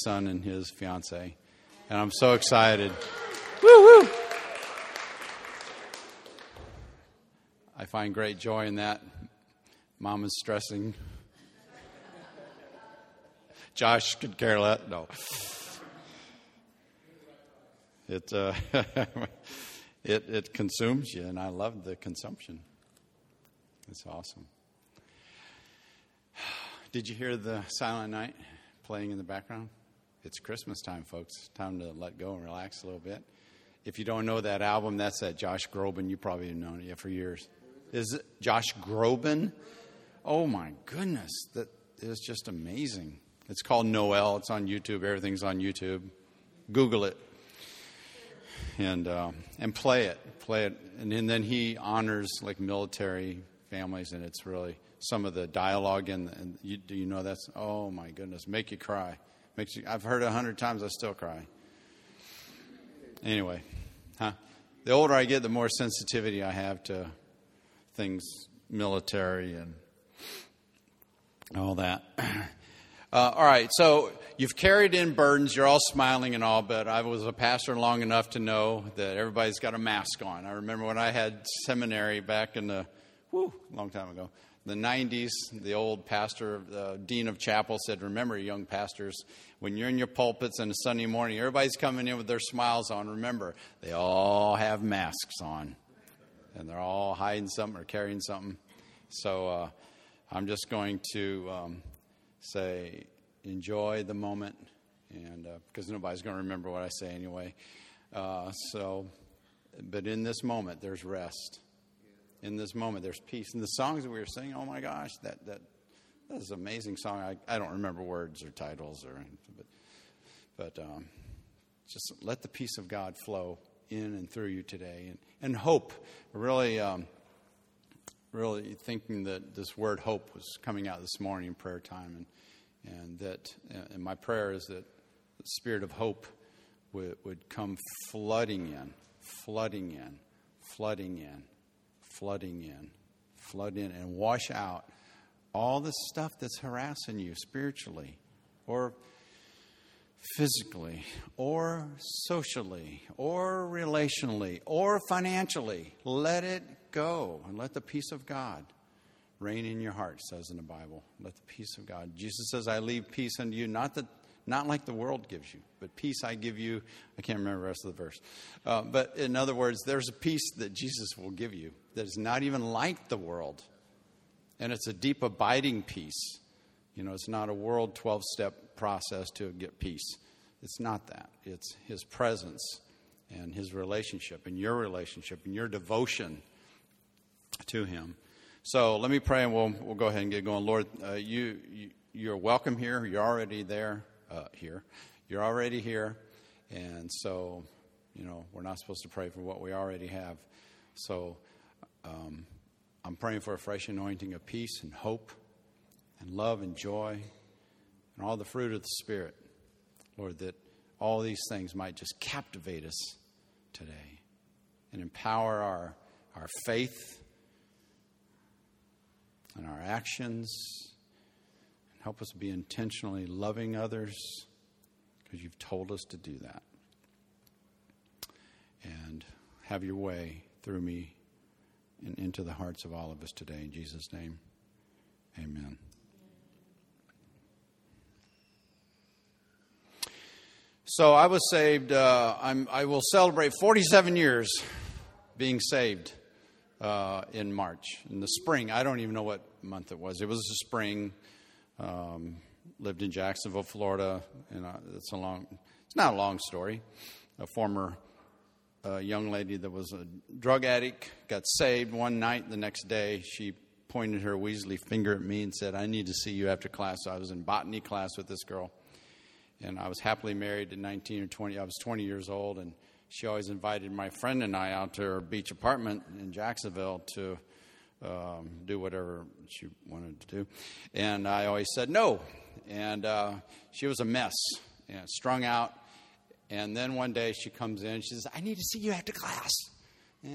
son and his fiance. And I'm so excited. Woo-hoo! I find great joy in that. Mom is stressing. Josh could care less. No. It consumes you, and I love the consumption. It's awesome. Did you hear the Silent Night playing in the background? It's Christmas time, folks. Time to let go and relax a little bit. If you don't know that album, that's that Josh Groban. You probably have known it for years. Is it Josh Groban? Oh, my goodness. That is just amazing. It's called Noel. It's on YouTube. Everything's on YouTube. Google it. And play it. And then he honors like military families, and it's really some of the dialogue do you know that's, oh my goodness, make you cry. I've heard it 100 times, I still cry. Anyway, the older I get, the more sensitivity I have to things military and all that. All right, so you've carried in burdens. You're all smiling and all, but I was a pastor long enough to know that everybody's got a mask on. I remember when I had seminary back in the, long time ago, the 90s, the old pastor, the dean of chapel said, remember, young pastors, when you're in your pulpits on a Sunday morning, everybody's coming in with their smiles on. Remember, they all have masks on, and they're all hiding something or carrying something. So I'm just going to say, enjoy the moment, and because nobody's going to remember what I say anyway. But in this moment, there's rest. In this moment, there's peace. And the songs that we were singing, oh my gosh, that is an amazing song. I don't remember words or titles or anything, but just let the peace of God flow in and through you today, and hope. Really thinking that this word hope was coming out this morning in prayer time, and my prayer is that the spirit of hope would come flooding in, and wash out all the stuff that's harassing you spiritually or physically or socially or relationally or financially. Let it go and let the peace of God reign in your heart, says in the Bible. Let the peace of God. Jesus says, I leave peace unto you, not like the world gives you, but peace I give you. I can't remember the rest of the verse. But in other words, there's a peace that Jesus will give you that is not even like the world. And it's a deep, abiding peace. You know, it's not a world 12-step process to get peace. It's not that. It's his presence and his relationship and your devotion to him. So let me pray, and we'll go ahead and get going. Lord, you're welcome here. You're already there. You're already here, and so, we're not supposed to pray for what we already have. So I'm praying for a fresh anointing of peace and hope and love and joy and all the fruit of the Spirit, Lord, that all these things might just captivate us today and empower our faith and our actions. Help us be intentionally loving others because you've told us to do that. And have your way through me and into the hearts of all of us today. In Jesus' name, amen. So I was saved. I will celebrate 47 years being saved in March, in the spring. I don't even know what month it was. It was the spring. Lived in Jacksonville, Florida, and it's not a long story. A former young lady that was a drug addict got saved one night. The next day, she pointed her weaselly finger at me and said, I need to see you after class. So I was in botany class with this girl, and I was happily married at 19 or 20. I was 20 years old, and she always invited my friend and I out to her beach apartment in Jacksonville to do whatever she wanted to do. And I always said no. And she was a mess, strung out. And then one day she comes in and she says, I need to see you after class. Yeah.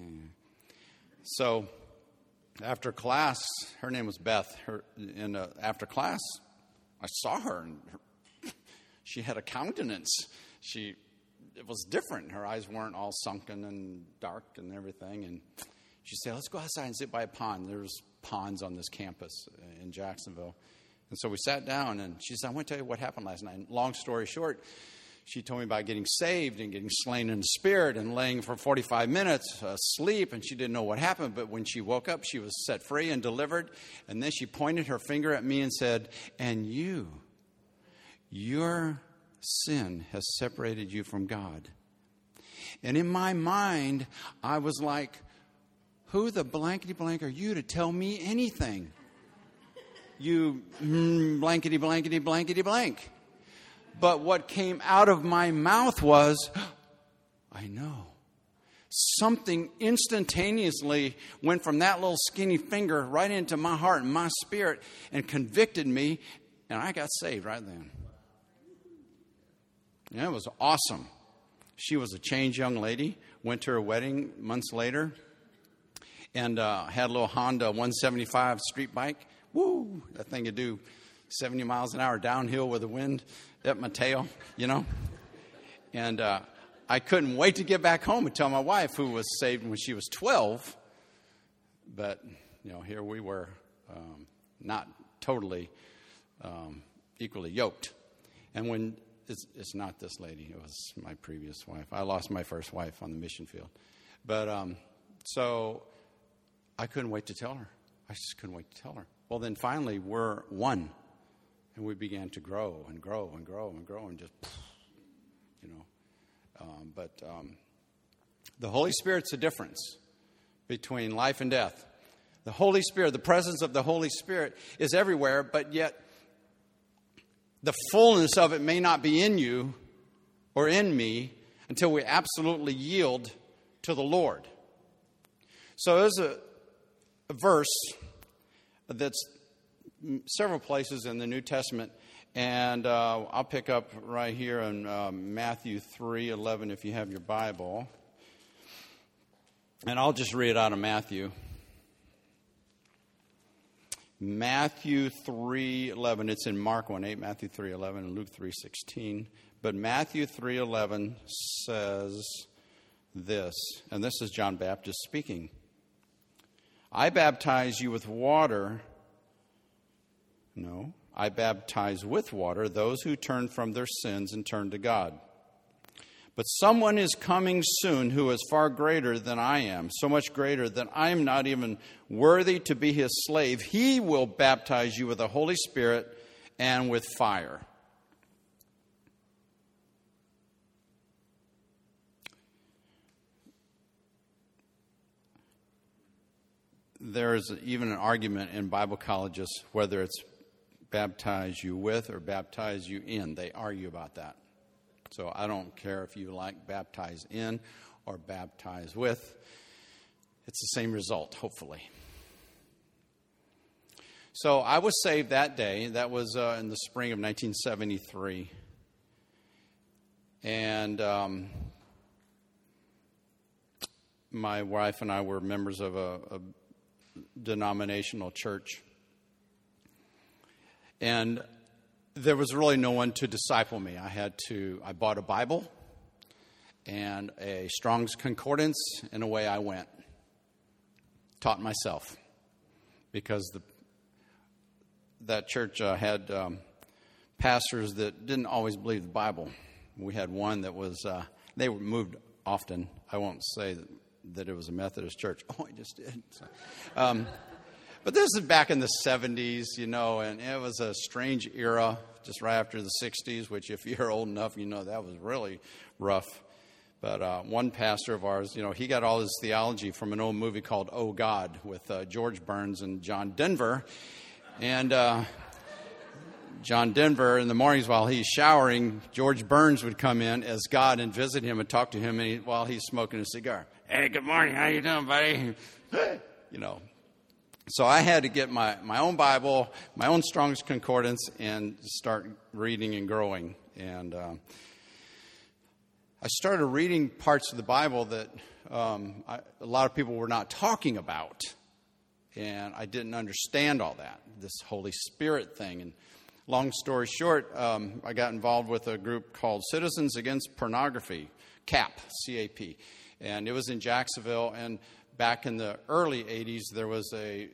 So after class, her name was Beth. After class, I saw her. And she had a countenance. It was different. Her eyes weren't all sunken and dark and everything. And she said, let's go outside and sit by a pond. There was ponds on this campus in Jacksonville. And so we sat down, and she said, I want to tell you what happened last night. And long story short, she told me about getting saved and getting slain in the spirit and laying for 45 minutes asleep, and she didn't know what happened. But when she woke up, she was set free and delivered. And then she pointed her finger at me and said, and your sin has separated you from God. And in my mind, I was like, who the blankety blank are you to tell me anything? You blankety blankety blankety blank. But what came out of my mouth was, I know. Something instantaneously went from that little skinny finger right into my heart and my spirit and convicted me, and I got saved right then. And it was awesome. She was a changed young lady, went to her wedding months later, and had a little Honda 175 street bike. Woo! That thing could do 70 miles an hour downhill with the wind at my tail, And I couldn't wait to get back home and tell my wife, who was saved when she was 12. But, here we were, not totally equally yoked. And when it's not this lady, it was my previous wife. I lost my first wife on the mission field. But so I couldn't wait to tell her. I just couldn't wait to tell her. Well, then finally we're one. And we began to grow and grow and grow and grow and just, But the Holy Spirit's the difference between life and death. The Holy Spirit, the presence of the Holy Spirit is everywhere, but yet the fullness of it may not be in you or in me until we absolutely yield to the Lord. So there's a verse that's several places in the New Testament, and I'll pick up right here in Matthew 3:11 if you have your Bible. And I'll just read it out of Matthew. Matthew 3:11. It's in Mark 1:8, Matthew 3:11, and Luke 3:16. But Matthew 3:11 says this, and this is John Baptist speaking. I baptize you with water. No, I baptize with water those who turn from their sins and turn to God. But someone is coming soon who is far greater than I am, so much greater that I am not even worthy to be his slave. He will baptize you with the Holy Spirit and with fire. There is even an argument in Bible colleges whether it's baptize you with or baptize you in. They argue about that. So I don't care if you like baptize in or baptize with. It's the same result, hopefully. So I was saved that day. That was in the spring of 1973. And my wife and I were members of a denominational church. And there was really no one to disciple me. I bought a Bible and a Strong's Concordance, and away I went. Taught myself. Because that church had pastors that didn't always believe the Bible. We had one that was, they were moved often. I won't say that it was a Methodist church. Oh, I just did. But this is back in the 70s, and it was a strange era, just right after the 60s, which if you're old enough, that was really rough. But one pastor of ours, he got all his theology from an old movie called Oh God with George Burns and John Denver. And John Denver, in the mornings while he's showering, George Burns would come in as God and visit him and talk to him while he's smoking a cigar. Hey, good morning. How you doing, buddy? So I had to get my own Bible, my own Strong's Concordance, and start reading and growing. And I started reading parts of the Bible that a lot of people were not talking about. And I didn't understand all that, this Holy Spirit thing. And Long story short, I got involved with a group called Citizens Against Pornography, CAP, C-A-P. And it was in Jacksonville. And back in the early 80s, there was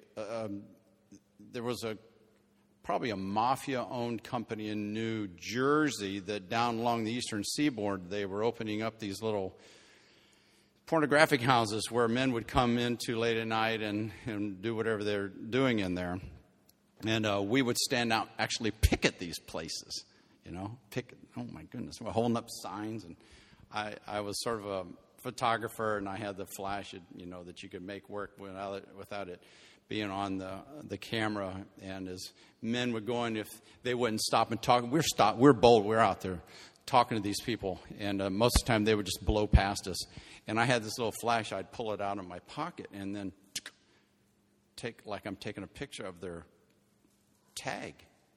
probably a mafia-owned company in New Jersey that down along the eastern seaboard, they were opening up these little pornographic houses where men would come into late at night and do whatever they're doing in there. And we would stand out, actually picket these places, picket. Oh, my goodness. We're holding up signs. And I was sort of a photographer, and I had the flash, that you could make work without it being on the camera. And as men would go in, if they wouldn't stop and talk, we're bold. We're out there talking to these people. And most of the time, they would just blow past us. And I had this little flash. I'd pull it out of my pocket and then I'm taking a picture of their tag.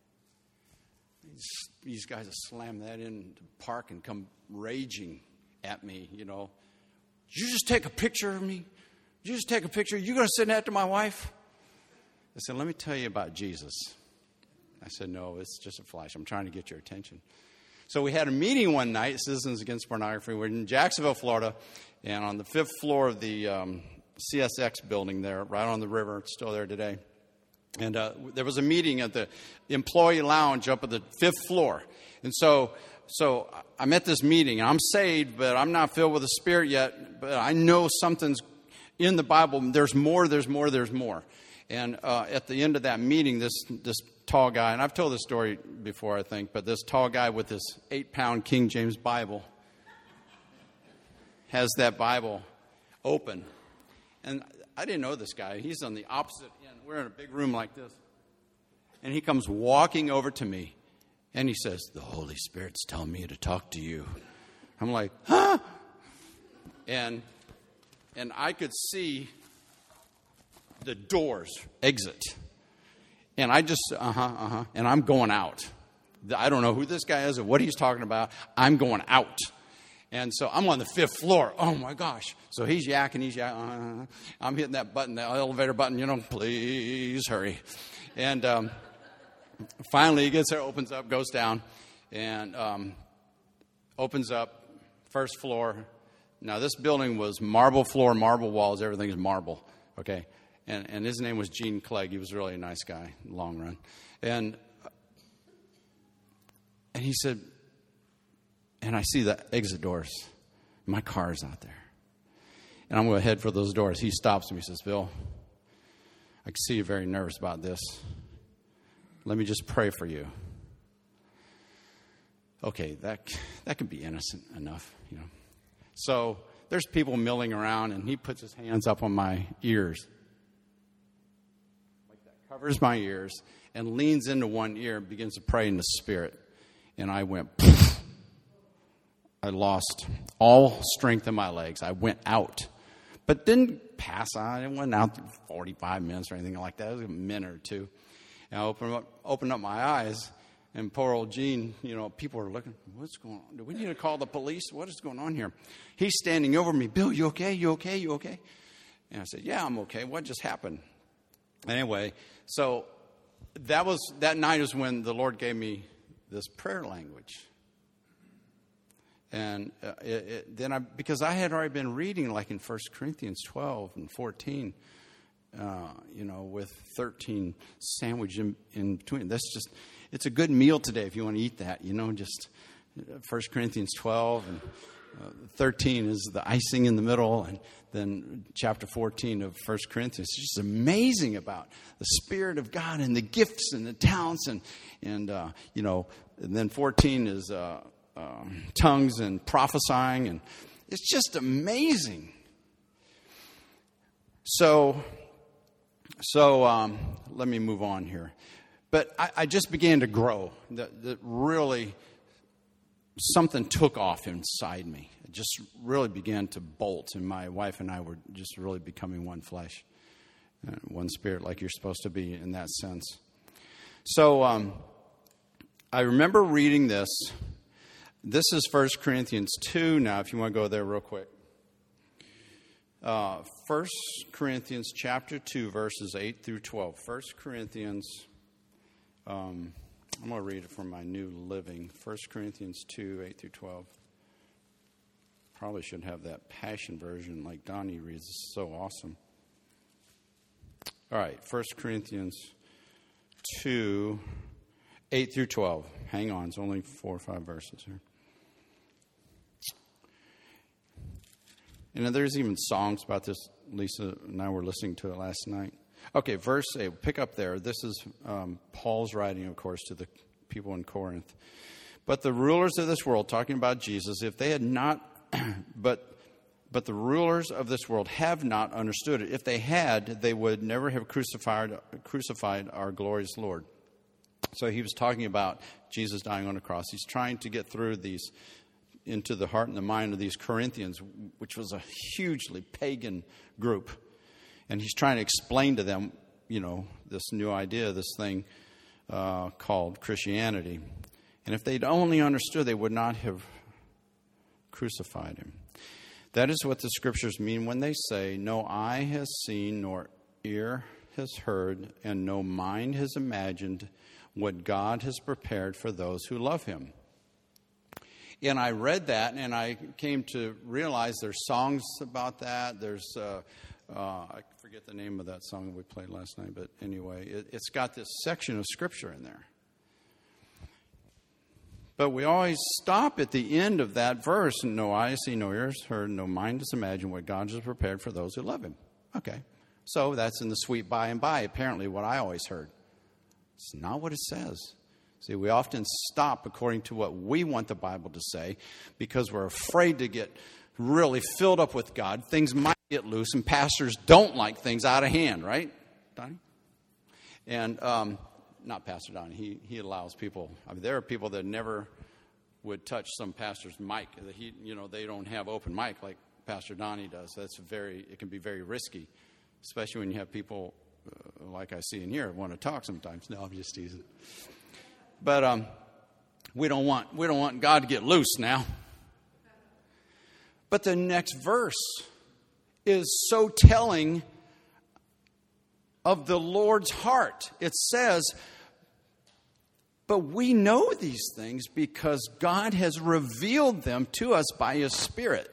These guys slam that in the park and come raging at me, Did you just take a picture of me? Did you just take a picture? You going to send that to my wife? I said, let me tell you about Jesus. I said, no, it's just a flash. I'm trying to get your attention. So we had a meeting one night, Citizens Against Pornography. We're in Jacksonville, Florida, and on the 5th floor of the CSX building there, right on the river. It's still there today. And there was a meeting at the employee lounge up at the 5th floor. And so I'm at this meeting. I'm saved, but I'm not filled with the Spirit yet. But I know something's in the Bible. There's more. And at the end of that meeting, this tall guy, and I've told this story before, I think, but this tall guy with this 8-pound King James Bible has that Bible open. And I didn't know this guy. He's on the opposite end. We're in a big room like this. And he comes walking over to me, and he says, the Holy Spirit's telling me to talk to you. I'm like, huh? And I could see the doors exit. And I just, and I'm going out. I don't know who this guy is or what he's talking about. I'm going out. And so I'm on the 5th floor. Oh, my gosh. So he's yakking. I'm hitting that button, that elevator button, please hurry. And finally he gets there, opens up, goes down, and opens up, 1st floor. Now, this building was marble floor, marble walls. Everything is marble, okay? And his name was Gene Clegg. He was really a nice guy, long run. And he said, and I see the exit doors. My car is out there. And I'm going to head for those doors. He stops me. He says, Bill, I can see you're very nervous about this. Let me just pray for you. Okay, that can be innocent enough, So there's people milling around, and he puts his hands up on my ears. Like that. Covers my ears and leans into one ear and begins to pray in the Spirit. And I went, poof. I lost all strength in my legs. I went out. But didn't pass on. I went out 45 minutes or anything like that. It was a minute or two. And I opened up my eyes, and poor old Gene, people are looking, what's going on? Do we need to call the police? What is going on here? He's standing over me. Bill, you okay? You okay? You okay? And I said, yeah, I'm okay. What just happened? Anyway, so that night is when the Lord gave me this prayer language. And because I had already been reading like in 1 Corinthians 12 and 14, with 13 sandwich in between. It's a good meal today if you want to eat that, just 1 Corinthians 12 and 13 is the icing in the middle, and then chapter 14 of 1 Corinthians. It's just amazing about the Spirit of God and the gifts and the talents, and then 14 is tongues and prophesying, and it's just amazing. So let me move on here. But I just began to grow. That really something took off inside me. It just really began to bolt, and my wife and I were just really becoming one flesh, one spirit, like you're supposed to be in that sense. So I remember reading this. This is 1 Corinthians 2 now, if you want to go there real quick. 1 Corinthians chapter 2, verses 8 through 12. 1 Corinthians I'm going to read it from my New Living. 1 Corinthians 2, 8 through 12. Probably should have that Passion version like Donnie reads. It's so awesome. All right, 1 Corinthians 2, 8 through 12. Hang on, it's only 4 or 5 verses here. And there's even songs about this. Lisa and I were listening to it last night. Okay, verse 8, pick up there. This is Paul's writing, of course, to the people in Corinth. But the rulers of this world, talking about Jesus, if they had not, but the rulers of this world have not understood it. If they had, they would never have crucified our glorious Lord. So he was talking about Jesus dying on the cross. He's trying to get through these into the heart and the mind of these Corinthians, which was a hugely pagan group. And he's trying to explain to them, this new idea, this thing called Christianity. And if they'd only understood, they would not have crucified him. That is what the scriptures mean when they say, no eye has seen, nor ear has heard, and no mind has imagined what God has prepared for those who love him. And I read that, and I came to realize there's songs about that. There's, I forget the name of that song that we played last night, but anyway, it's got this section of scripture in there. But we always stop at the end of that verse, and no eye has seen, no ears heard, no mind has imagined what God has prepared for those who love him. Okay, so that's in the sweet by and by, apparently what I always heard. It's not what it says. See, we often stop according to what we want the Bible to say because we're afraid to get really filled up with God. Things might get loose, and pastors don't like things out of hand, right, Donnie? And not Pastor Donnie. He allows people. I mean, there are people that never would touch some pastor's mic. They don't have open mic like Pastor Donnie does. It can be very risky, especially when you have people like I see in here want to talk sometimes. No, I'm just teasing. But we don't want God to get loose now. But the next verse is so telling of the Lord's heart. It says, but we know these things because God has revealed them to us by his Spirit.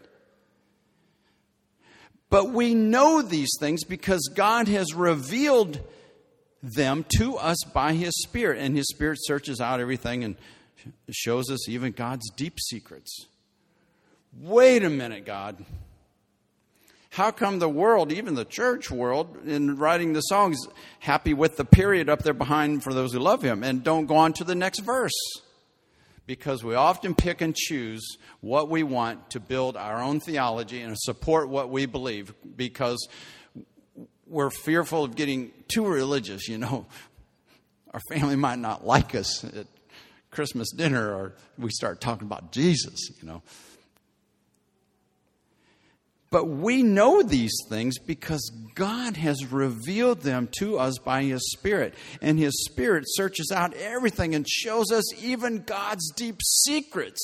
But we know these things because God has revealed them to us by his Spirit. And his Spirit searches out everything and shows us even God's deep secrets. Wait a minute, God. How come the world, even the church world, in writing the songs, happy with the period up there behind for those who love him and don't go on to the next verse? Because we often pick and choose what we want to build our own theology and support what we believe because we're fearful of getting too religious, Our family might not like us at Christmas dinner or we start talking about Jesus, But we know these things because God has revealed them to us by his Spirit. And his Spirit searches out everything and shows us even God's deep secrets.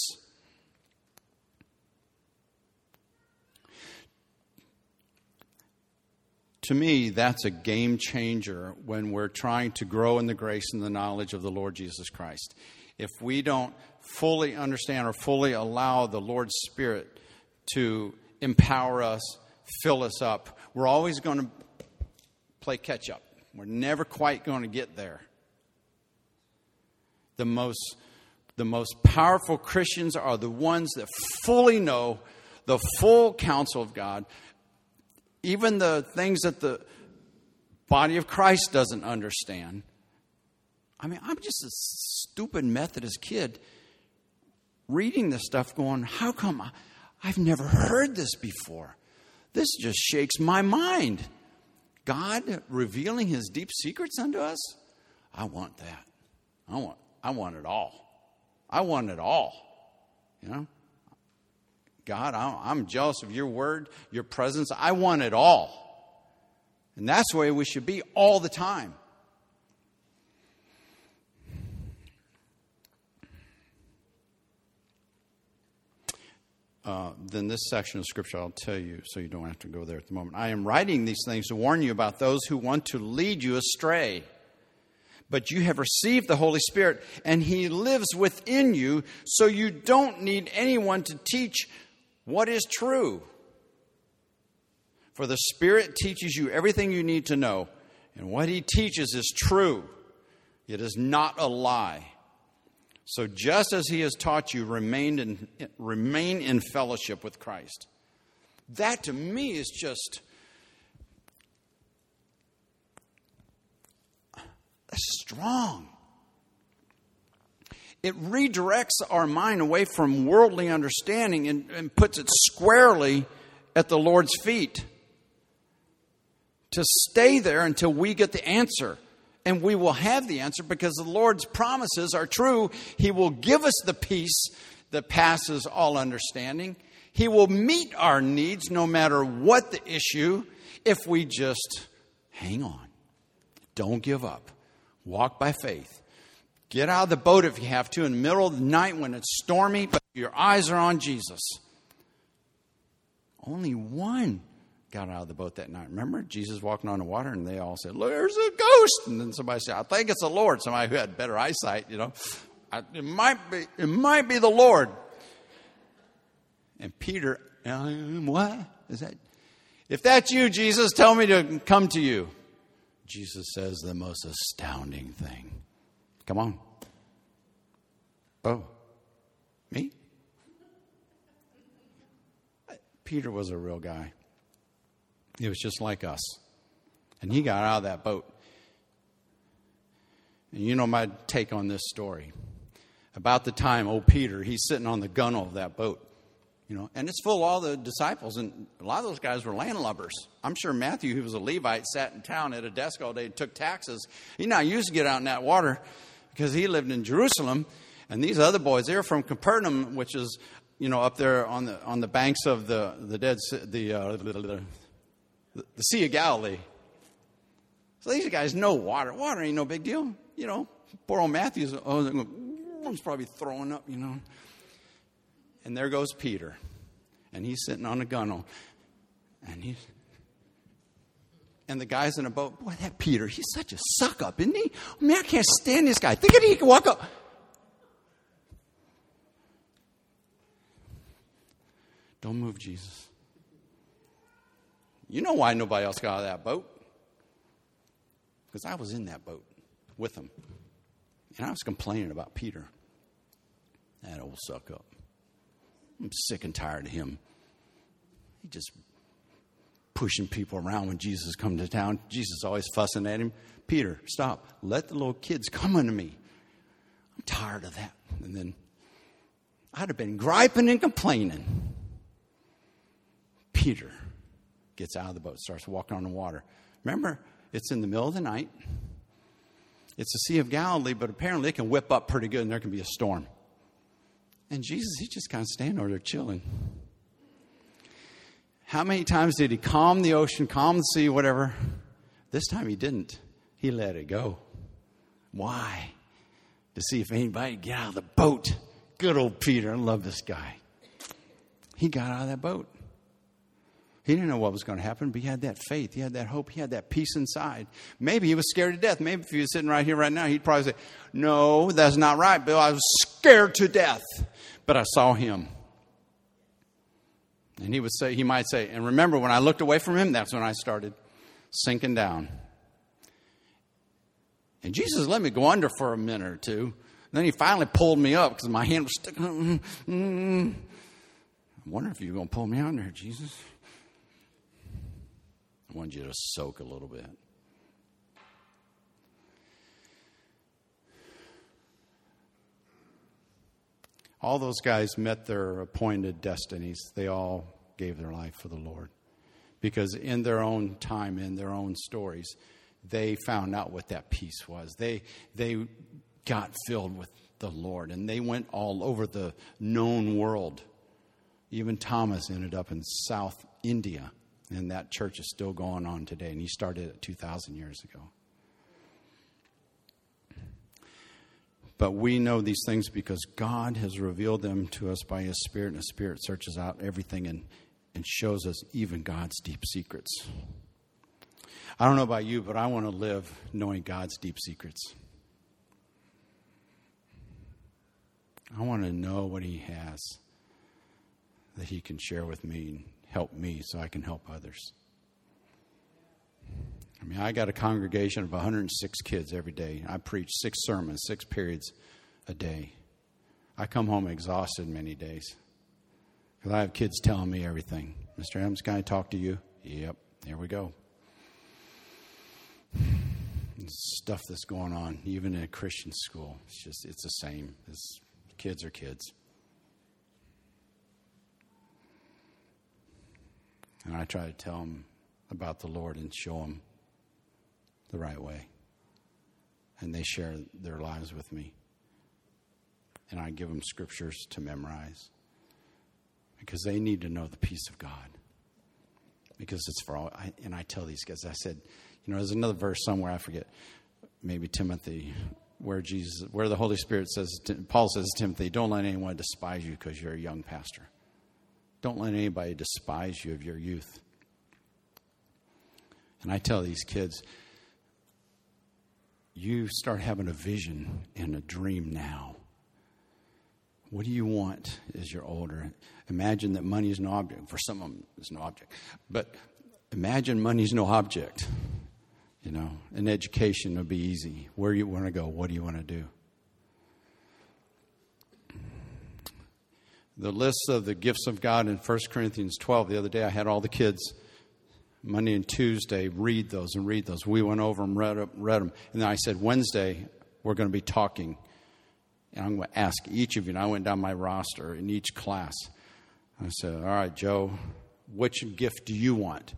To me, that's a game changer when we're trying to grow in the grace and the knowledge of the Lord Jesus Christ. If we don't fully understand or fully allow the Lord's Spirit to empower us, fill us up, we're always going to play catch up. We're never quite going to get there. The most powerful Christians are the ones that fully know the full counsel of God, even the things that the body of Christ doesn't understand. I mean, I'm just a stupid Methodist kid reading this stuff going, how come I've never heard this before? This just shakes my mind. God revealing his deep secrets unto us? I want that. I want it all. I want it all. God, I'm jealous of your word, your presence. I want it all. And that's the way we should be all the time. Then this section of Scripture I'll tell you so you don't have to go there at the moment. I am writing these things to warn you about those who want to lead you astray. But you have received the Holy Spirit, and He lives within you, so you don't need anyone to teach what is true. For the Spirit teaches you everything you need to know, and what He teaches is true. It is not a lie. So just as He has taught you, remain in fellowship with Christ. That to me is just strong. It redirects our mind away from worldly understanding and puts it squarely at the Lord's feet. To stay there until we get the answer. And we will have the answer because the Lord's promises are true. He will give us the peace that passes all understanding. He will meet our needs no matter what the issue if we just hang on. Don't give up. Walk by faith. Get out of the boat if you have to in the middle of the night when it's stormy, but your eyes are on Jesus. Only one got out of the boat that night. Remember, Jesus walking on the water, and they all said, "Look, there's a ghost." And then somebody said, "I think it's the Lord." Somebody who had better eyesight, it might be the Lord. And Peter, what is that? If that's you, Jesus, tell me to come to you. Jesus says the most astounding thing. Come on. Oh, me? Peter was a real guy. He was just like us. And he got out of that boat. And you know my take on this story. About the time, old Peter, he's sitting on the gunwale of that boat. And it's full of all the disciples, and a lot of those guys were landlubbers. I'm sure Matthew, who was a Levite, sat in town at a desk all day and took taxes. He not used to get out in that water because he lived in Jerusalem. And these other boys, they were from Capernaum, which is, up there on the banks of the Sea of Galilee. So these guys know water. Water ain't no big deal. Poor old Matthew's probably throwing up, And there goes Peter. And he's sitting on a gunwale. And the guy's in a boat. Boy, that Peter, he's such a suck-up, isn't he? I can't stand this guy. Think he can walk up. Don't move, Jesus. You know why nobody else got out of that boat? Because I was in that boat with them. And I was complaining about Peter. That old suck-up. I'm sick and tired of him. He just pushing people around when Jesus come to town. Jesus always fussing at him. Peter, stop. Let the little kids come unto me. I'm tired of that. And then I'd have been griping and complaining. Peter gets out of the boat, starts walking on the water. Remember, it's in the middle of the night. It's the Sea of Galilee, but apparently it can whip up pretty good and there can be a storm. And Jesus, he just kind of standing over there chilling. How many times did he calm the ocean, calm the sea, whatever? This time he didn't. He let it go. Why? To see if anybody would get out of the boat. Good old Peter. I love this guy. He got out of that boat. He didn't know what was going to happen, but he had that faith. He had that hope. He had that peace inside. Maybe he was scared to death. Maybe if he was sitting right here right now, he'd probably say, "No, that's not right, Bill. I was scared to death, but I saw him." And he might say, "And remember, when I looked away from him, that's when I started sinking down." And Jesus let me go under for a minute or two. Then he finally pulled me up because my hand was sticking. I wonder if you're going to pull me out there, Jesus. I wanted you to soak a little bit. All those guys met their appointed destinies. They all gave their life for the Lord. Because in their own time, in their own stories, they found out what that peace was. They got filled with the Lord. And they went all over the known world. Even Thomas ended up in South India. And that church is still going on today. And he started it 2,000 years ago. But we know these things because God has revealed them to us by His Spirit. And His Spirit searches out everything and shows us even God's deep secrets. I don't know about you, but I want to live knowing God's deep secrets. I want to know what he has that he can share with me and help me so I can help others. I mean, I got a congregation of 106 kids every day. I preach 6 sermons, 6 periods a day. I come home exhausted many days because I have kids telling me everything. Mr. Adams, can I talk to you? Yep, there we go. Stuff that's going on, even in a Christian school. It's the same. Kids are kids. And I try to tell them about the Lord and show them the right way. And they share their lives with me. And I give them scriptures to memorize. Because they need to know the peace of God. Because it's for all. And I tell these guys, I said, there's another verse somewhere, I forget, maybe Timothy, where the Holy Spirit says, Paul says to Timothy, don't let anyone despise you because you're a young pastor. Don't let anybody despise you of your youth. And I tell these kids, you start having a vision and a dream now. What do you want as you're older? Imagine that money is no object. For some of them, it's no object. But imagine money is no object. And education will be easy. Where you want to go? What do you want to do? The list of the gifts of God in 1 Corinthians 12, the other day I had all the kids, Monday and Tuesday, read those. We went over them, read them. And then I said, Wednesday, we're going to be talking. And I'm going to ask each of you. And I went down my roster in each class. I said, all right, Joe, which gift do you want?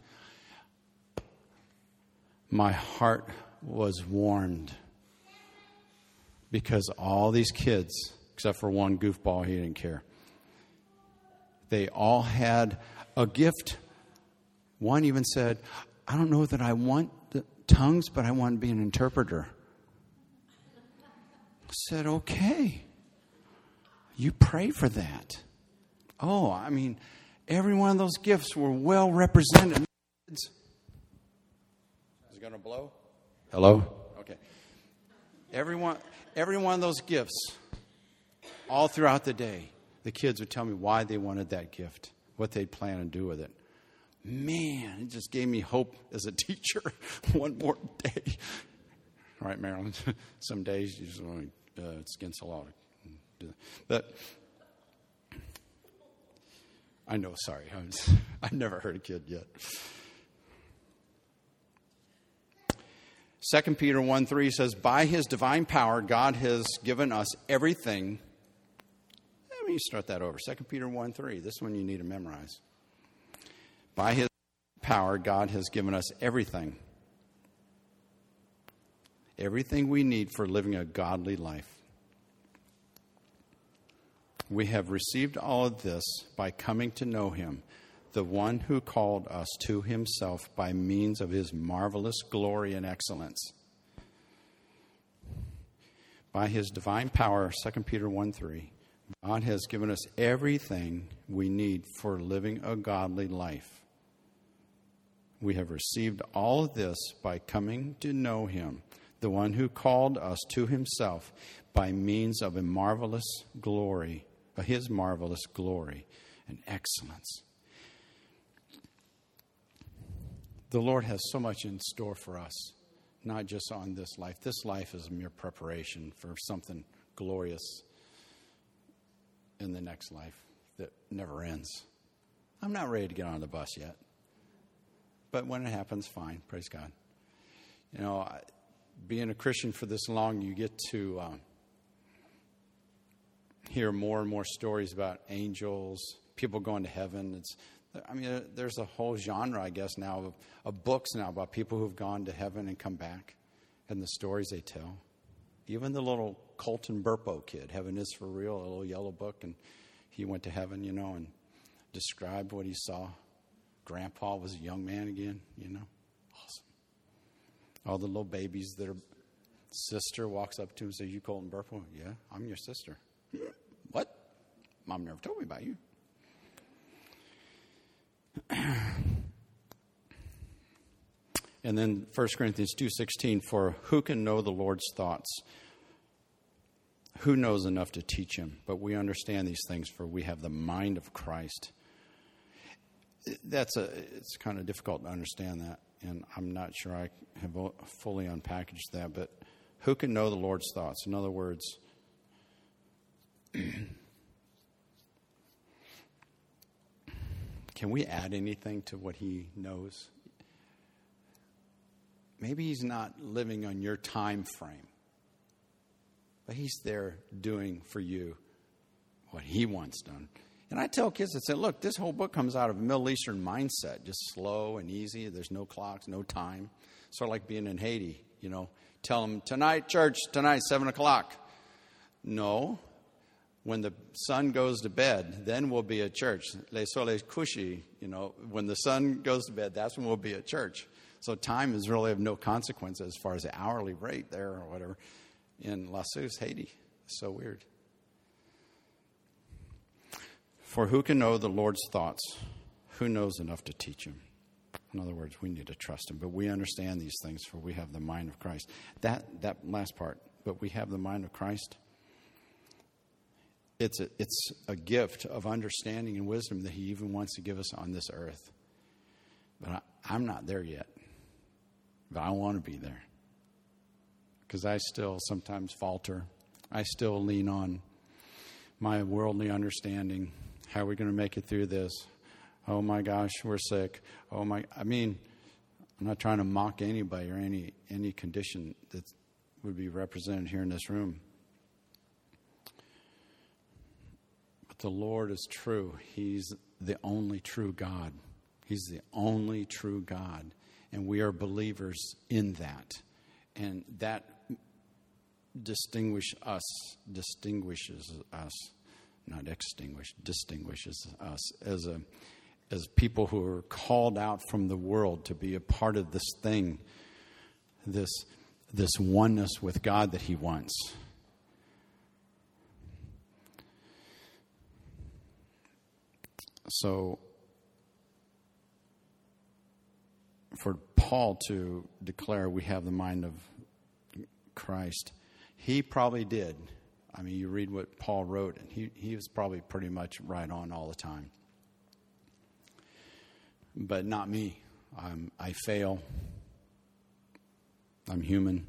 My heart was warmed because all these kids, except for one goofball, he didn't care. They all had a gift. One even said, I don't know that I want the tongues, but I want to be an interpreter. I said, okay. You pray for that. Oh, I mean, every one of those gifts were well represented. Is it going to blow? Hello? Okay. Every one of those gifts, all throughout the day, the kids would tell me why they wanted that gift, what they'd plan to do with it. Man, it just gave me hope as a teacher. One more day. All right, Marilyn. Some days you just want to, it's against the law to do that. But I know, sorry. I've never heard a kid yet. 2 Peter 1:3 says, by his divine power, God has given us everything. Let me start that over. 2 Peter 1:3. This one you need to memorize. By his power, God has given us everything. Everything we need for living a godly life. We have received all of this by coming to know him, the one who called us to himself by means of his marvelous glory and excellence. By his divine power, 2 Peter 1:3, God has given us everything we need for living a godly life. We have received all of this by coming to know him, the one who called us to himself by means of a marvelous glory, his marvelous glory and excellence. The Lord has so much in store for us, not just on this life. This life is a mere preparation for something glorious in the next life that never ends. I'm not ready to get on the bus yet. But when it happens, fine. Praise God. Being a Christian for this long, you get to hear more and more stories about angels, people going to heaven. There's a whole genre, I guess, now of books now about people who've gone to heaven and come back and the stories they tell. Even the little Colton Burpo kid, Heaven is for Real, a little yellow book, and he went to heaven, and described what he saw. Grandpa was a young man again, Awesome. All the little babies, their sister walks up to him and says, you Colton Burpo? Yeah, I'm your sister. What? Mom never told me about you. And then 1 Corinthians 2:16, for who can know the Lord's thoughts? Who knows enough to teach him? But we understand these things, for we have the mind of Christ. It's kind of difficult to understand that, and I'm not sure I have fully unpackaged that, but who can know the Lord's thoughts? In other words, can we add anything to what he knows? Maybe he's not living on your time frame, but he's there doing for you what he wants done. And I tell kids, I say, look, this whole book comes out of a Middle Eastern mindset, just slow and easy. There's no clocks, no time. Sort of like being in Haiti, Tell them, tonight, church, tonight, 7 o'clock. No. When the sun goes to bed, then we'll be at church. Les soleils couchés, when the sun goes to bed, that's when we'll be at church. So time is really of no consequence as far as the hourly rate there or whatever. In La Suze, Haiti. It's so weird. For who can know the Lord's thoughts? Who knows enough to teach him? In other words, we need to trust him. But we understand these things, for we have the mind of Christ. That last part, but we have the mind of Christ. It's a gift of understanding and wisdom that he even wants to give us on this earth. But I'm not there yet. But I want to be there. Because I still sometimes falter. I still lean on my worldly understanding. How are we going to make it through this? Oh my gosh, we're sick. I'm not trying to mock anybody or any condition that would be represented here in this room. But the Lord is true. He's the only true God. He's the only true God. And we are believers in that. And that distinguishes us as people who are called out from the world to be a part of this thing, this oneness with God that he wants. So for Paul to declare we have the mind of Christ, he probably did. You read what Paul wrote, and he was probably pretty much right on all the time. But not me. I fail. I'm human.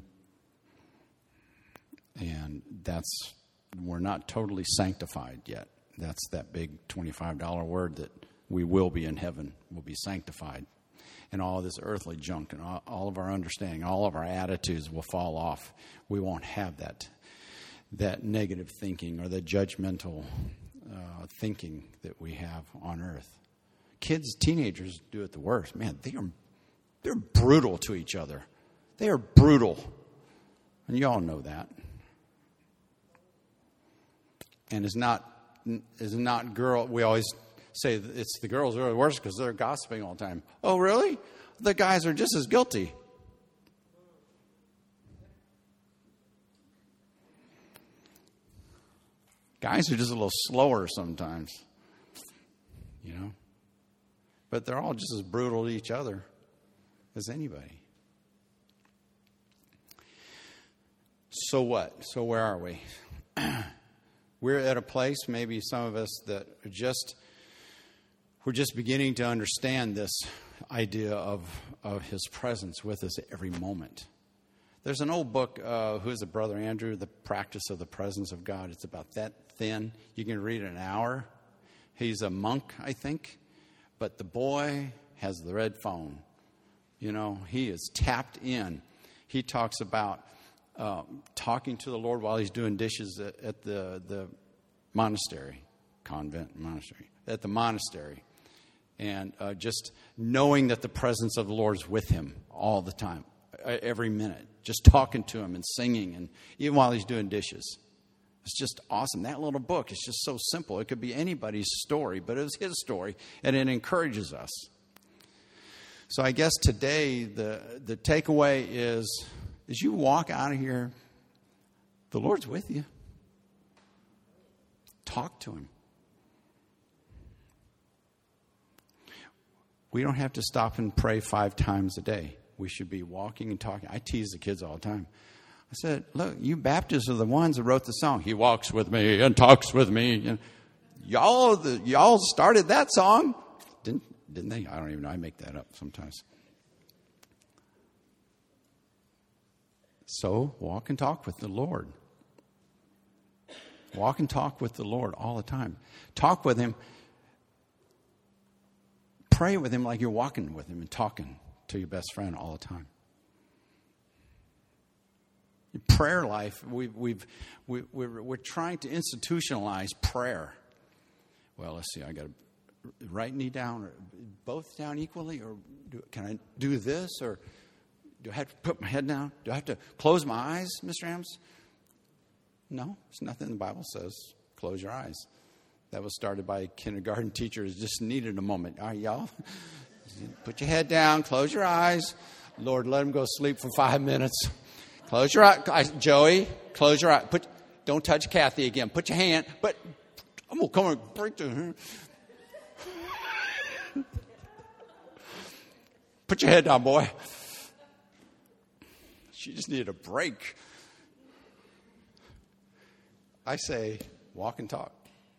And we're not totally sanctified yet. That's that big $25 word that we will be in heaven. We'll be sanctified. And all of this earthly junk and all of our understanding, all of our attitudes will fall off. We won't have that negative thinking or the judgmental thinking that we have on earth. Kids, teenagers do it the worst. Man, they're brutal to each other. They are brutal. And you all know that. And it's not girl. We always say that it's the girls who are the worst because they're gossiping all the time. Oh, really? The guys are just as guilty. Guys are just a little slower sometimes, But they're all just as brutal to each other as anybody. So what? So where are we? We're at a place, maybe some of us, that we're just beginning to understand this idea of his presence with us at every moment. There's an old book, who is it, Brother Andrew? The Practice of the Presence of God. It's about that thin. You can read it in an hour. He's a monk, I think. But the boy has the red phone. He is tapped in. He talks about talking to the Lord while he's doing dishes at the monastery, convent monastery, at the monastery. And just knowing that the presence of the Lord is with him all the time, every minute. Just talking to him and singing, and even while he's doing dishes. It's just awesome. That little book is just so simple. It could be anybody's story, but it was his story, and it encourages us. So I guess today the takeaway is, as you walk out of here, the Lord's with you. Talk to him. We don't have to stop and pray 5 times a day. We should be walking and talking. I tease the kids all the time. I said, look, you Baptists are the ones that wrote the song. He walks with me and talks with me. You know, y'all started that song. Didn't they? I don't even know. I make that up sometimes. So walk and talk with the Lord. Walk and talk with the Lord all the time. Talk with Him. Pray with Him like you're walking with Him and talking to your best friend all the time. Your prayer life, we're trying to institutionalize prayer. Well, let's see. I got to right knee down, or both down equally, or can I do this, or do I have to put my head down? Do I have to close my eyes, Mr. Adams? No, there's nothing the Bible says. Close your eyes. That was started by kindergarten teachers. Just needed a moment. All right, y'all? Put your head down. Close your eyes. Lord, let them go sleep for 5 minutes. Close your eyes. Joey, close your eyes. Don't touch Kathy again. Put your hand. But I'm going to come and break to her. Put your head down, boy. She just needed a break. I say, walk and talk.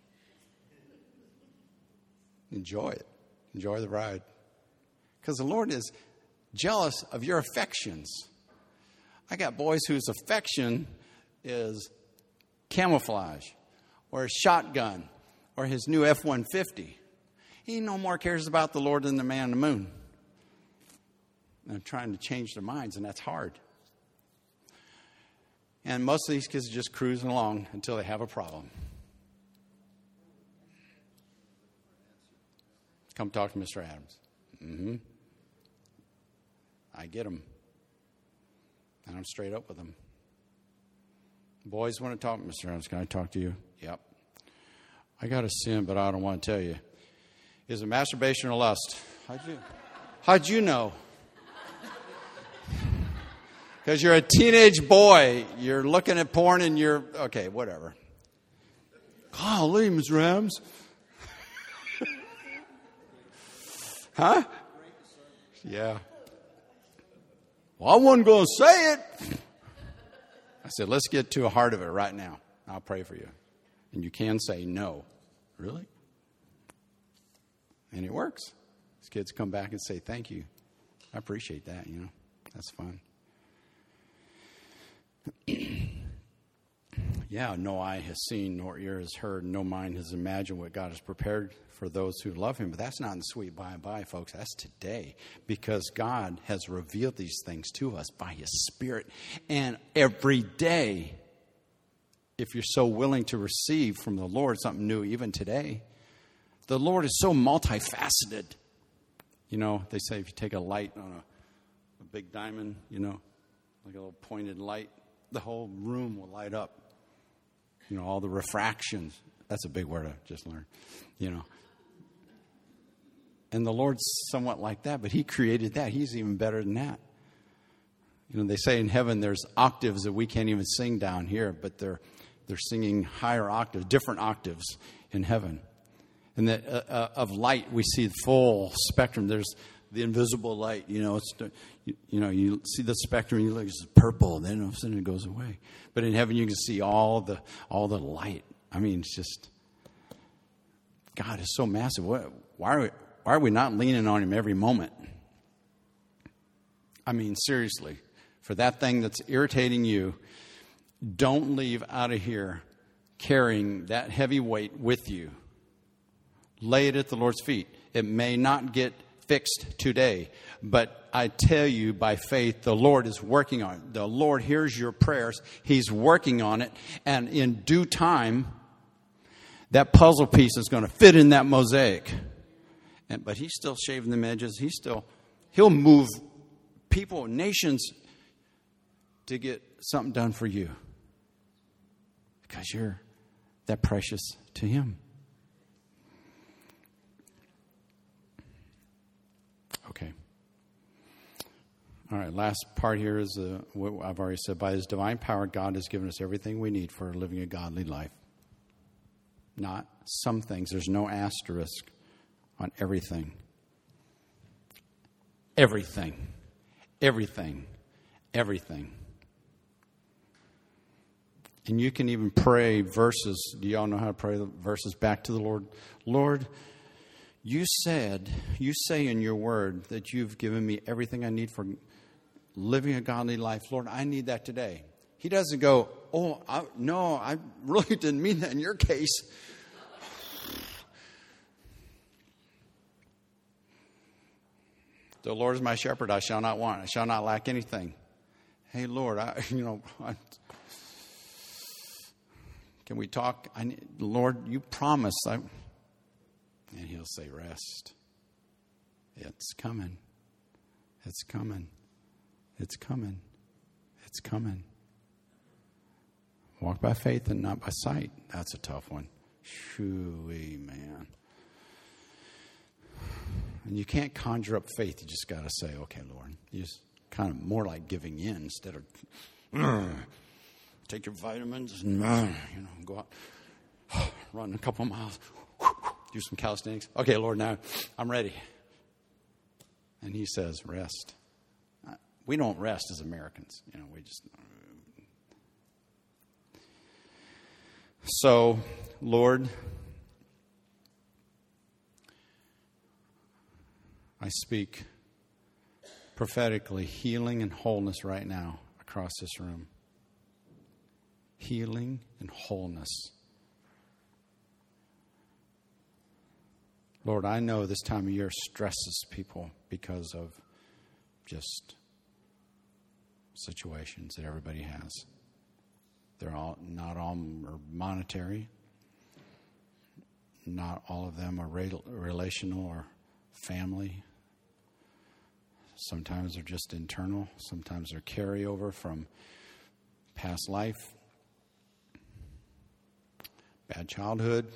Enjoy it. Enjoy the ride. Because the Lord is jealous of your affections. I got boys whose affection is camouflage or a shotgun or his new F-150. He no more cares about the Lord than the man on the moon. And I'm trying to change their minds, and that's hard. And most of these kids are just cruising along until they have a problem. Come talk to Mr. Adams. Mm-hmm. I get them. And I'm straight up with them. Boys want to talk, Mr. Adams. Can I talk to you? Yep. I got a sin, but I don't want to tell you. Is it masturbation or lust? How'd you know? Because you're a teenage boy. You're looking at porn and you're, okay, whatever. Golly, Mr. Adams. Huh? Yeah. Well, I wasn't going to say it. I said, let's get to the heart of it right now. I'll pray for you. And you can say no. Really? And it works. These kids come back and say, thank you. I appreciate that, you know. That's fun. Yeah, no eye has seen, nor ear has heard, no mind has imagined what God has prepared for those who love Him. But that's not in the sweet by and by, folks. That's today. Because God has revealed these things to us by His Spirit. And every day, if you're so willing to receive from the Lord something new, even today, the Lord is so multifaceted. You know, they say if you take a light on a big diamond, you know, like a little pointed light, the whole room will light up. You know, all the refractions. That's a big word I just learned, you know. And the Lord's somewhat like that, but He created that. He's even better than that. You know, they say in heaven there's octaves that we can't even sing down here, but they're singing higher octaves, different octaves in heaven. And that of light, we see the full spectrum. There's the invisible light, you know. You see the spectrum, you look, it's purple, and then all of a sudden it goes away. But in heaven, you can see all the light. I mean, it's just, God is so massive. Why are we not leaning on Him every moment? I mean, seriously, for that thing that's irritating you, don't leave out of here carrying that heavy weight with you. Lay it at the Lord's feet. It may not get fixed today, but I tell you by faith, the Lord is working on it. The Lord hears your prayers. He's working on it. And in due time, that puzzle piece is going to fit in that mosaic. But He's still shaving them edges. He'll move people, nations, to get something done for you. Because you're that precious to Him. Okay. All right, last part here is what I've already said. By His divine power, God has given us everything we need for living a godly life. Not some things. There's no asterisk on everything. Everything. Everything. Everything. And you can even pray verses. Do y'all know how to pray the verses back to the Lord? Lord, you say in your word that you've given me everything I need for living a godly life. Lord, I need that today. He doesn't go, no, I really didn't mean that in your case. The Lord is my shepherd, I shall not want. I shall not lack anything. Hey, Lord, can we talk? Lord, you promised. And he'll say, rest. It's coming. It's coming. It's coming. It's coming. Walk by faith and not by sight. That's a tough one. Shoo-wee, man. And you can't conjure up faith. You just got to say, okay, Lord. You just kind of more like giving in instead of take your vitamins and go out, run a couple miles, do some calisthenics. Okay, Lord, now I'm ready. And he says, rest. We don't rest as Americans. We just. So, Lord, I speak prophetically healing and wholeness right now across this room. Healing and wholeness. Lord, I know this time of year stresses people because of just situations that everybody has. Not all are monetary. Not all of them are relational or family. Sometimes they're just internal. Sometimes they're carryover from past life. Bad childhood.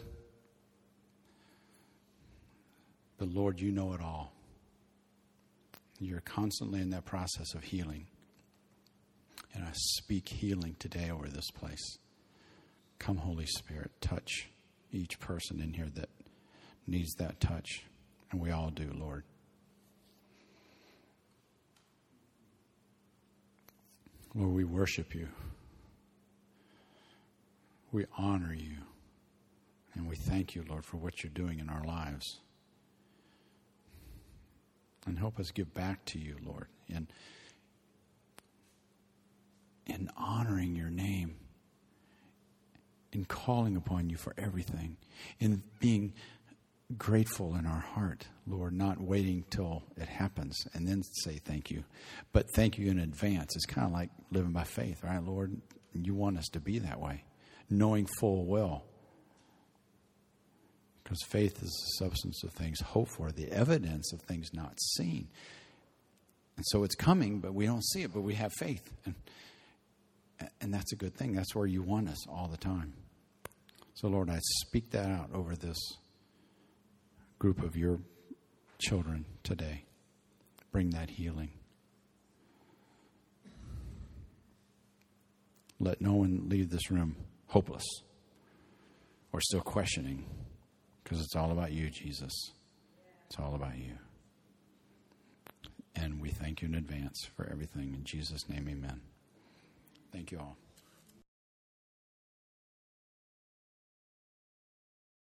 But Lord, you know it all. You're constantly in that process of healing. And I speak healing today over this place. Come, Holy Spirit, touch each person in here that needs that touch. And we all do, Lord. Lord, we worship you. We honor you. And we thank you, Lord, for what you're doing in our lives. And help us give back to you, Lord, in honoring your name, in calling upon you for everything, in being grateful in our heart, Lord, not waiting till it happens and then say thank you, but thank you in advance. It's kind of like living by faith, right, Lord? You want us to be that way, knowing full well. Because faith is the substance of things hoped for, the evidence of things not seen. And so it's coming, but we don't see it, but we have faith. And that's a good thing. That's where you want us all the time. So, Lord, I speak that out over this group of your children today. Bring that healing. Let no one leave this room hopeless or still questioning. Because it's all about you, Jesus. It's all about you. And we thank you in advance for everything. In Jesus' name, amen. Thank you all.